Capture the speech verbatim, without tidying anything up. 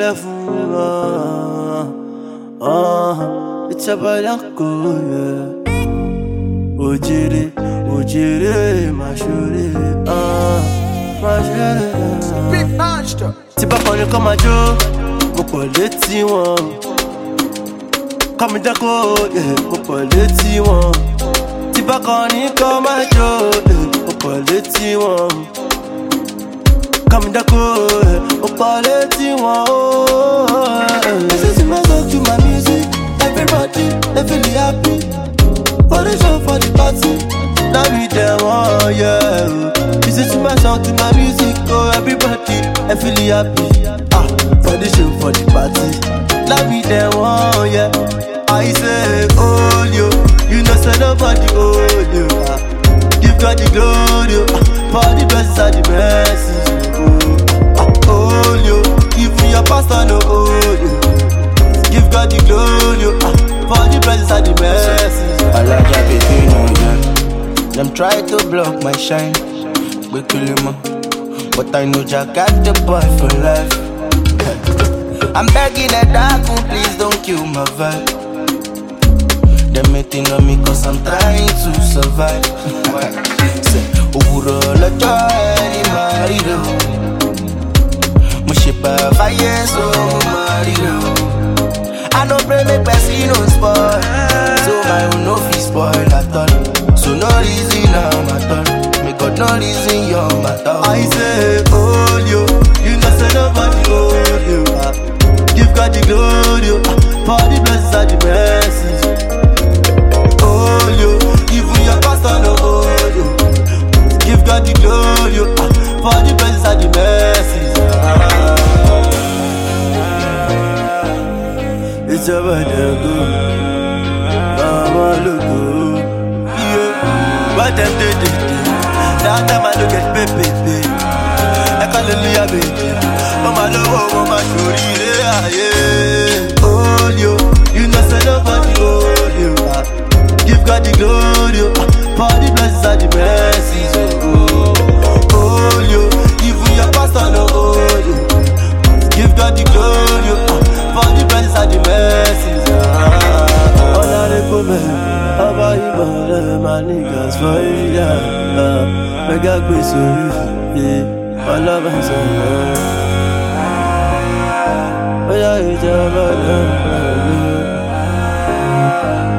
level. Uh, uh, it's about uncle, yeah. Ojire, Ojire, my shuri, uh, my shuri. Big monster. Tiba koni kama jo, mopo leti won. Kami dako, yeah, mopo leti won. Tiba koni kama jo, yeah, mopo leti won. Kami dako, yeah, mopo leti won. This is my song to my music. Everybody, they feel happy. For the show, for the party. Now we them all, yeah. This is my song to my music. Oh, everybody, they feel happy. Ah, for the show, for the party. Now we them all, yeah. I say, oh, you, you know, say nobody, oh, you. Ah, give God the glory, ah, for the blessings and the mercies. Oh, ah, oh, you, give me your pastor, no, oh, you. Give God the glory, ah, for the blessings and the mercies. I like that between them. Them try to block my shine, we kill him up. But I know Jack got the boy for life. I'm begging a dark, please don't kill my vibe. Them hating on me cause I'm trying to survive. Say, Uro la joy, marido. Mushipa fire, so marido. I no pray me person no spoil, so my own no fee spoil at all. So no reason I'm at all, me got no reason you're matter. I say, oh you, you know say nobody hold you. Ah, give God the glory, ah, for the blessings and the mercies. Oh you, even your pastor no hold you. Give God the glory, ah, for the blessings and the mercies. Ah. It's about the good, mama look good, yeah. What them do, do, do. Now time I look at baby, baby. I call hallelujah, baby. Mama love, mama shuri, yeah, yeah. Oh you, you know say nobody hold you. Ah, give God the glory, ah, for the blessings and the mercies. Oh, oh you, even your pastor no hold you. Give God the glory, ah, for the blessings and the mercies. Ah, honorable man, how about you, man? My niggas for you, yeah. Uh, make a good story, yeah. My love and son, oh yeah, it's your brother.